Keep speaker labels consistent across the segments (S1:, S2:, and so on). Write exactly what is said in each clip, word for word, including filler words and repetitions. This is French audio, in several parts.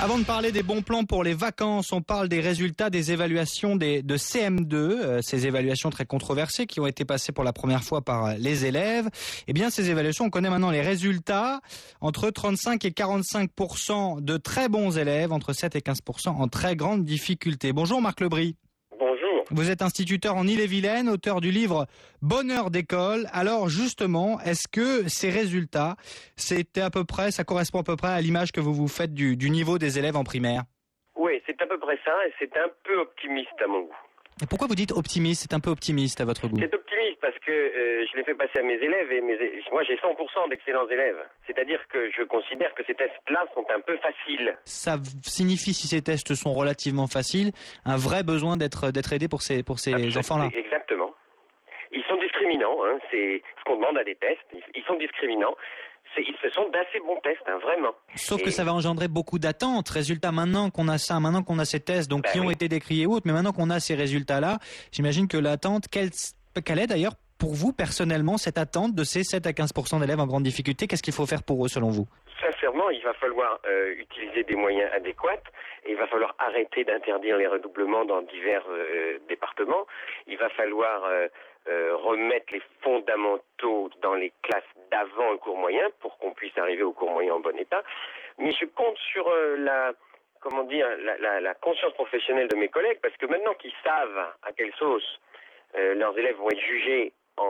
S1: Avant de parler des bons plans pour les vacances, on parle des résultats des évaluations des, de C M deux, euh, ces évaluations très controversées qui ont été passées pour la première fois par les élèves. Eh bien, ces évaluations, on connaît maintenant les résultats. Entre trente-cinq et quarante-cinq pour cent de très bons élèves, entre sept et quinze pour cent en très grande difficulté. Bonjour Marc Lebris.
S2: Bonjour.
S1: Vous êtes instituteur en Ille-et-Vilaine, auteur du livre Bonheur d'école. Alors justement, est-ce que ces résultats, c'était à peu près, ça correspond à peu près à l'image que vous vous faites du, du niveau des élèves en primaire?
S2: Oui, c'est à peu près ça, et c'est un peu optimiste à mon goût.
S1: Et pourquoi vous dites optimiste? C'est un peu optimiste à votre goût?
S2: C'est optimiste parce que euh, je l'ai fait passer à mes élèves, et mes, moi j'ai cent pour cent d'excellents élèves. C'est-à-dire que je considère que ces tests-là sont un peu faciles.
S1: Ça signifie, si ces tests sont relativement faciles, un vrai besoin d'être d'être aidé pour ces pour ces
S2: Absolument,
S1: enfants-là.
S2: Exactement. Ils sont discriminants, hein, c'est ce qu'on demande à des tests. Ils sont discriminants. C'est, ce sont d'assez bons tests, hein, vraiment.
S1: Sauf
S2: et...
S1: que ça va engendrer beaucoup d'attentes. Résultat, maintenant qu'on a ça, maintenant qu'on a ces tests, donc
S2: ben
S1: qui
S2: oui.
S1: ont été décriés ou autres, mais maintenant qu'on a ces résultats-là, j'imagine que l'attente, quelle, quelle est d'ailleurs pour vous personnellement cette attente de ces sept à quinze pour cent d'élèves en grande difficulté? Qu'est-ce qu'il faut faire pour eux selon vous?
S2: Sincèrement, il va falloir euh, utiliser des moyens adéquats, et il va falloir arrêter d'interdire les redoublements dans divers euh, départements. Il va falloir euh, euh, remettre les fondamentaux dans les classes d'avant le cours moyen pour qu'on puisse arriver au cours moyen en bon état. Mais je compte sur euh, la, comment dire, la, la, la conscience professionnelle de mes collègues, parce que maintenant qu'ils savent à quelle sauce euh, leurs élèves vont être jugés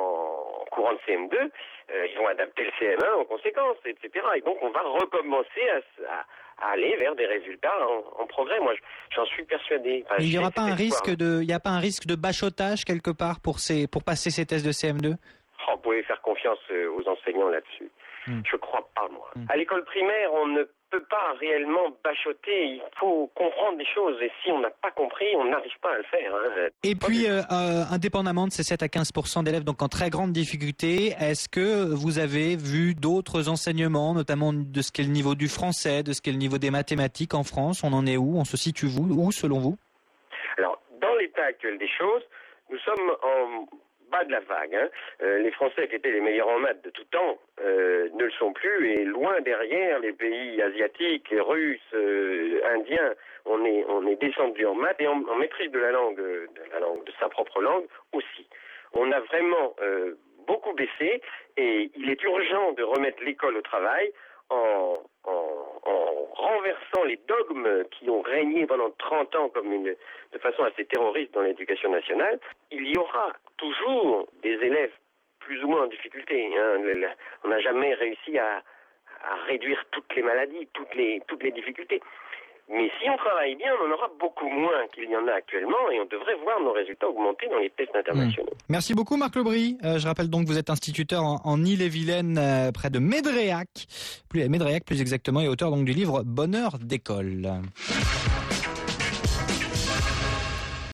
S2: en courant de C M deux, euh, ils vont adapter le C M un en conséquence, et cetera. Et donc on va recommencer à, à, à aller vers des résultats en, en progrès. Moi, j'en suis persuadé. Enfin,
S1: il n'y aura pas un
S2: espoir.
S1: risque de, il n'y a pas un risque de bachotage quelque part pour ces, pour passer ces tests de C M deux?
S2: Oh, vous pouvez faire confiance aux enseignants là-dessus. Hmm. Je crois pas, moi. Hmm. À l'école primaire, on ne peut pas réellement bachoter. Il faut comprendre des choses. Et si on n'a pas compris, on n'arrive pas à le faire. Hein.
S1: Et puis, euh, euh, indépendamment de ces sept à quinze pour cent d'élèves donc en très grande difficulté, est-ce que vous avez vu d'autres enseignements, notamment de ce qu'est le niveau du français, de ce qu'est le niveau des mathématiques en France? On en est où? On se situe vous, où, selon vous?
S2: Alors, dans l'état actuel des choses, nous sommes en bas de la vague. Hein. Euh, les Français qui étaient les meilleurs en maths de tout temps euh, ne le sont plus, et loin derrière les pays asiatiques, russes, euh, indiens, on est on est descendu en maths et en, en maîtrise de la langue, de la langue, de sa propre langue aussi. On a vraiment euh, beaucoup baissé, et il est urgent de remettre l'école au travail en, en, en renversant les dogmes qui ont régné pendant trente ans comme une, de façon assez terroriste dans l'éducation nationale. Il y aura toujours des élèves plus ou moins en difficulté. Hein. On n'a jamais réussi à, à réduire toutes les maladies, toutes les, toutes les difficultés. Mais si on travaille bien, on en aura beaucoup moins qu'il y en a actuellement, et on devrait voir nos résultats augmenter dans les tests internationaux.
S1: Mmh. Merci beaucoup Marc Lebris. Euh, je rappelle donc que vous êtes instituteur en, en Ille-et-Vilaine, euh, près de Médréac, plus, Médréac plus exactement, et auteur donc du livre Bonheur d'école.